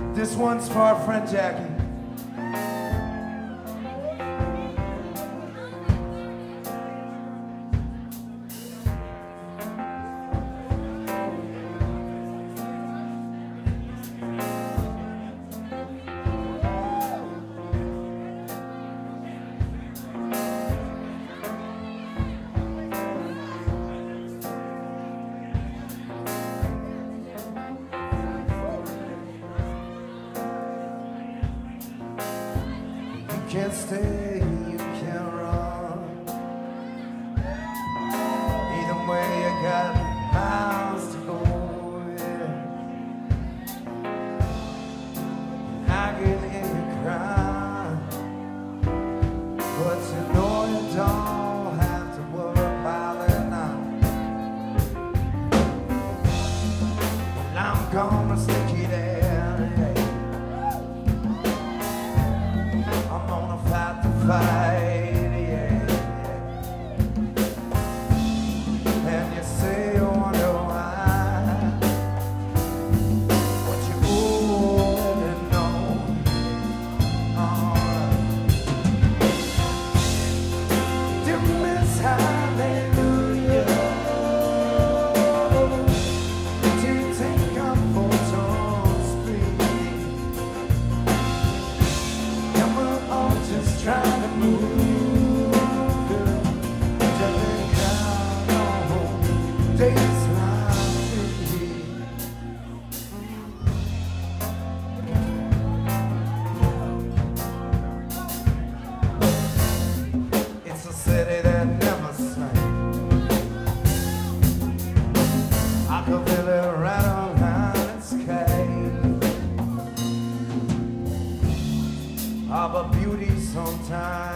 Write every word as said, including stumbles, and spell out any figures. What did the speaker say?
This one's for our friend Jackie. You can't stay, you can't run. Either way, you got miles to go. Yeah. I can hear you cry, but you know you don't have to worry about it now. And I'm gonna stick you there. I'm gonna fight the fight, yeah, yeah. And you say you wonder why, but you already know. Alright. Dear Miss Hallelujah, do you think I'm for Jones Street? Just trying to move, girl, till they count on days like these. It's a city that never sleeps. I could feel it right around its cave. Of a beauty sometimes